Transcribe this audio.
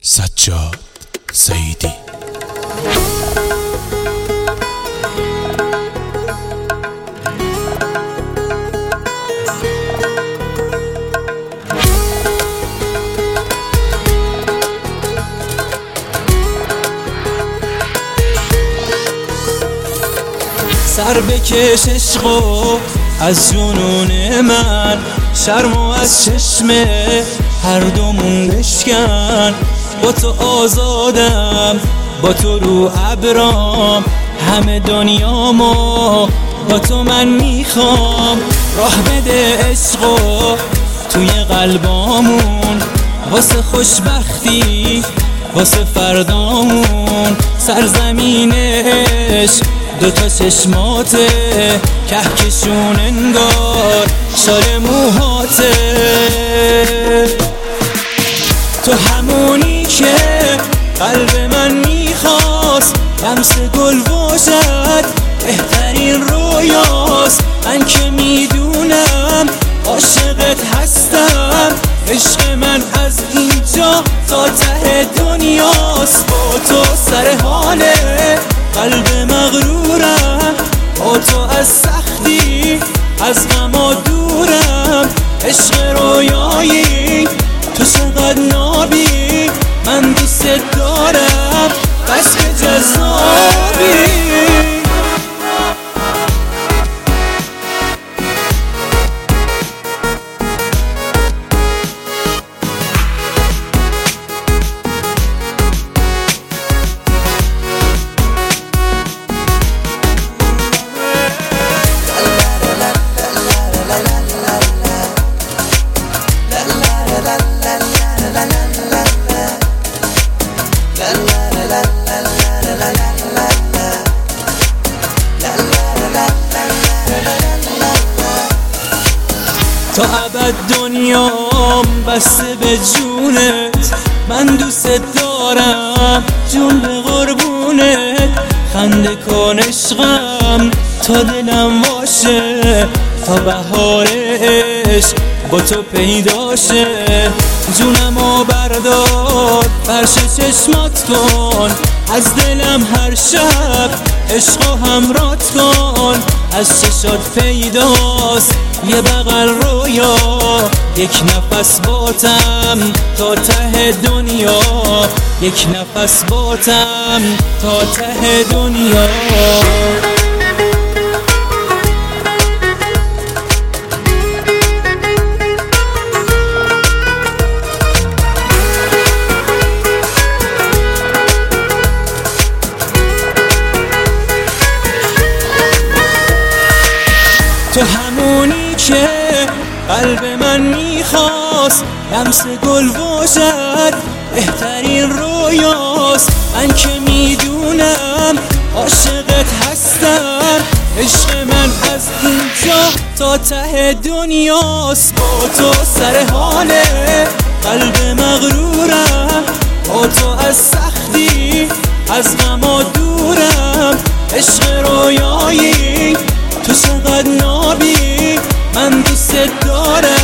سجاد سیدی. سر بکش عشقو از جنون من، شرمو از چشم هر دومون بشکن. با تو آزادم، با تو رو ابرام، همه دنیامو با تو من میخوام. راه بده عشقو توی قلبامون، واسه خوشبختی واسه فردامون. سرزمینش دوتا چشماته، کهکشون انگار شال موهاته. تو همونی که قلب من میخواست، لمس گل باشد بهترین رویاست. من که میدونم عاشقت هستم، عشق من از اینجا تا ته دنیاست. با تو سر حاله قلب مغرورم، با تو از سختی از غما دورم. عشق رویایی تو چقدر نابی، من دوست دارم بس که جذابی. تا ابد دنیام بسته به جونت، من دوست دارم جون به قربونت. خنده کن عشقم تا دلم باشه، تا بهار عشق با تو پیداشه. جونمو بردار فرش چشمات کن، از دلم هر شب عشقو همرات کن. از چشات پیداست یه بغل رویا، یک نفس باتم تا ته دنیا. یک نفس باتم تا ته دنیا. تو همونی که قلب من میخواست، لمس گل باشد بهترین رویاست. من که میدونم عاشقت هستم، عشق من از اینجا تا ته دنیاست. با تو سر حاله قلب مغرورم، با تو از سختی از غما دورم. عشق رویایی تو چقدر نابی، من دوست دارم